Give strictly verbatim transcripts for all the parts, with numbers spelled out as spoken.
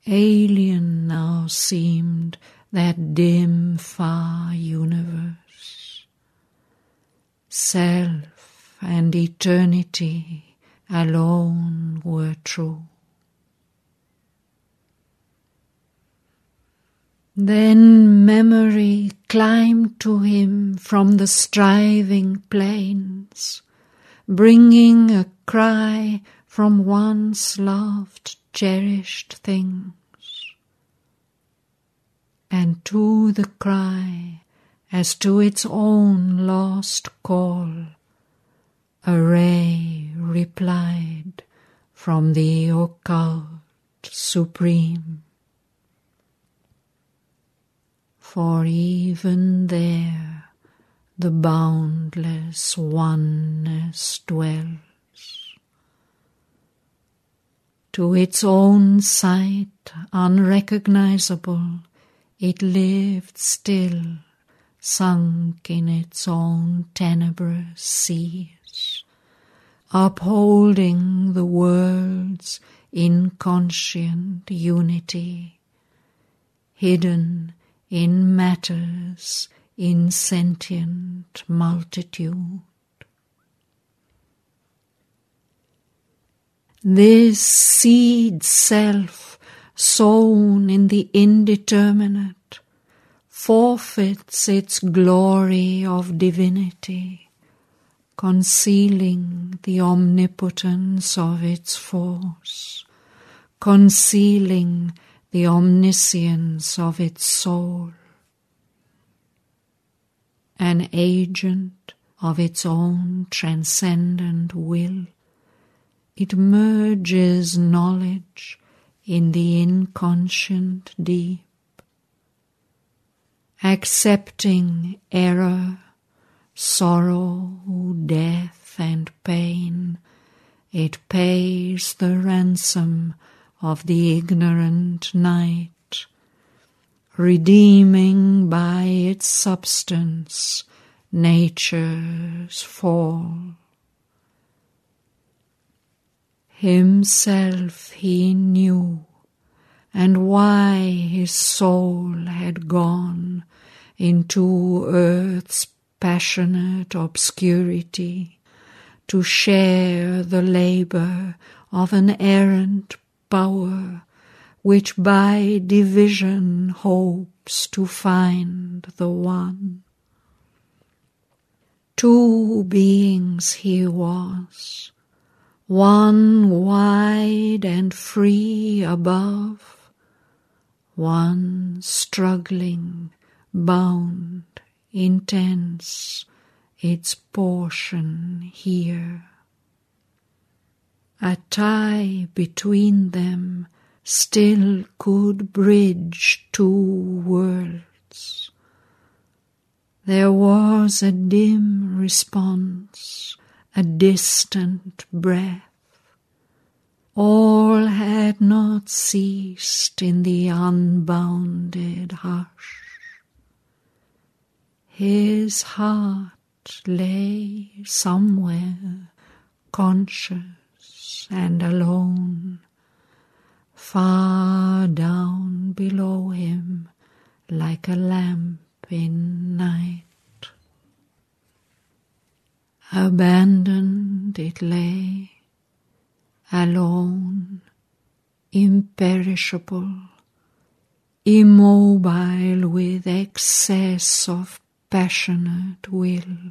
Alien now seemed that dim, far universe. Self and eternity alone were true. Then memory climbed to him from the striving plains, bringing a cry from once loved, cherished things. And to the cry, as to its own lost call, a ray replied from the occult supreme. For even there the boundless oneness dwells. To its own sight unrecognizable, it lived still, sunk in its own tenebrous seas, upholding the world's inconscient unity, hidden in matter's insentient multitude. This seed self, sown in the indeterminate, forfeits its glory of divinity, concealing the omnipotence of its force, concealing the omniscience of its soul. An agent of its own transcendent will, it merges knowledge in the inconscient deep. Accepting error, sorrow, death, and pain, it pays the ransom of the ignorant night, redeeming by its substance nature's fall. Himself he knew, and why his soul had gone into earth's passionate obscurity to share the labor of an errant power which by division hopes to find the one. Two beings he was, one wide and free above, one struggling, bound, intense, its portion here. A tie between them still could bridge two worlds. There was a dim response, a distant breath. All had not ceased in the unbounded hush. His heart lay somewhere, conscious and alone, far down below him like a lamp in night. Abandoned it lay, alone, imperishable, immobile with excess of passionate will.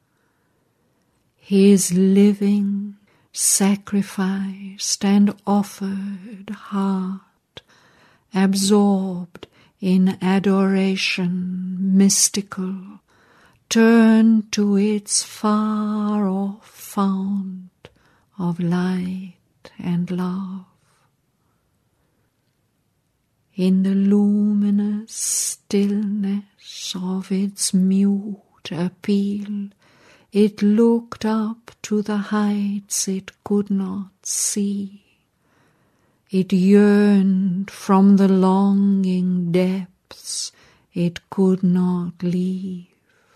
His living, sacrificed and offered heart, absorbed in adoration mystical, turned to its far-off fount of light and love. In the luminous stillness of its mute appeal, it looked up to the heights it could not see. It yearned from the longing depths it could not leave.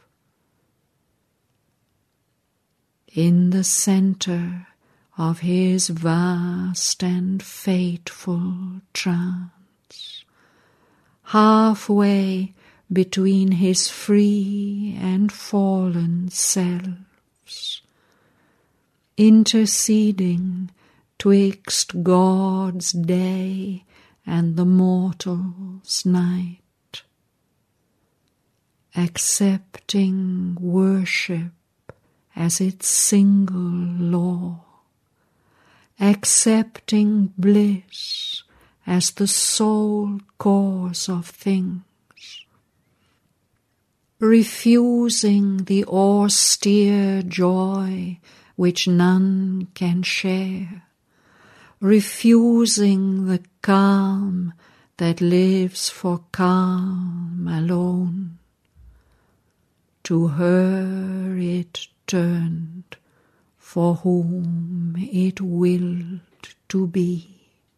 In the center of his vast and fateful trance, halfway between his free and fallen selves, interceding twixt God's day and the mortal's night, accepting worship as its single law, accepting bliss as the sole cause of things, refusing the austere joy which none can share, refusing the calm that lives for calm alone. To her it turned, for whom it willed to be.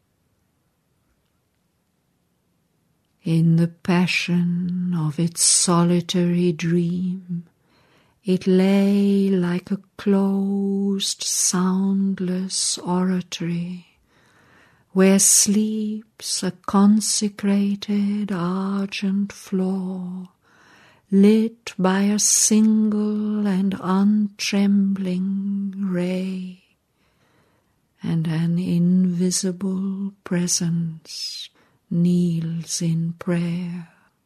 In the passion of its solitary dream, it lay like a closed, soundless oratory, where sleeps a consecrated argent floor, lit by a single and untrembling ray, and an invisible presence kneels in prayer.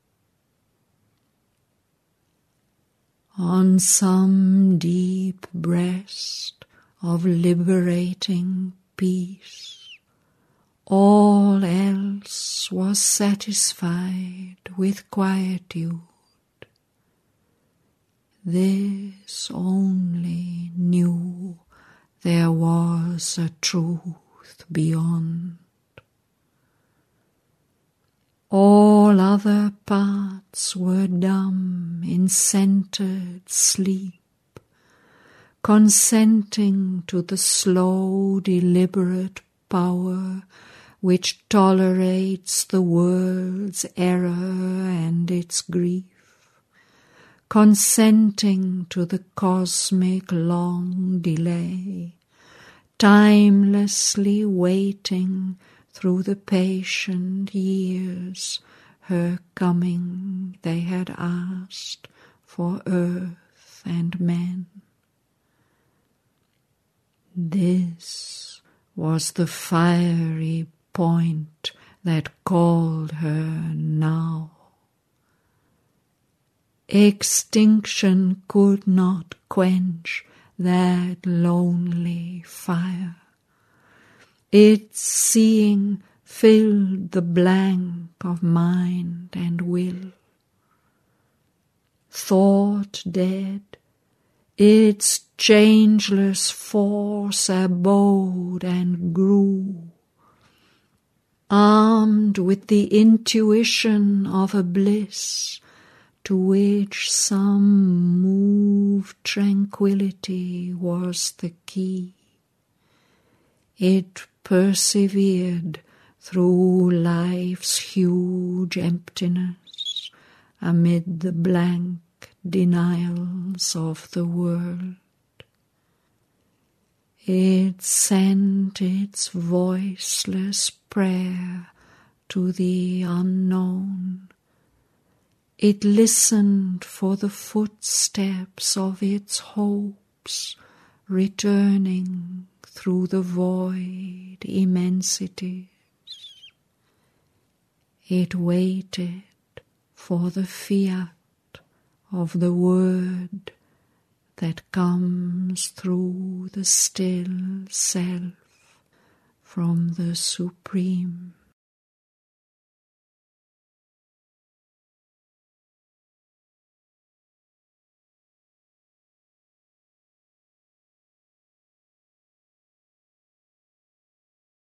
On some deep breast of liberating peace, all else was satisfied with quietude. This only knew there was a truth beyond. All other parts were dumb in centered sleep, consenting to the slow, deliberate power which tolerates the world's error and its grief, consenting to the cosmic long delay, timelessly waiting through the patient years her coming they had asked for earth and men. This was the fiery point that called her now. Extinction could not quench that lonely fire. Its seeing filled the blank of mind and will. Thought dead, its changeless force abode and grew, armed with the intuition of a bliss to which some moved tranquility was the key. It persevered through life's huge emptiness, amid the blank denials of the world. It sent its voiceless prayer to the unknown. It listened for the footsteps of its hopes returning through the void immensities. It waited for the fiat of the word that comes through the still self from the Supreme.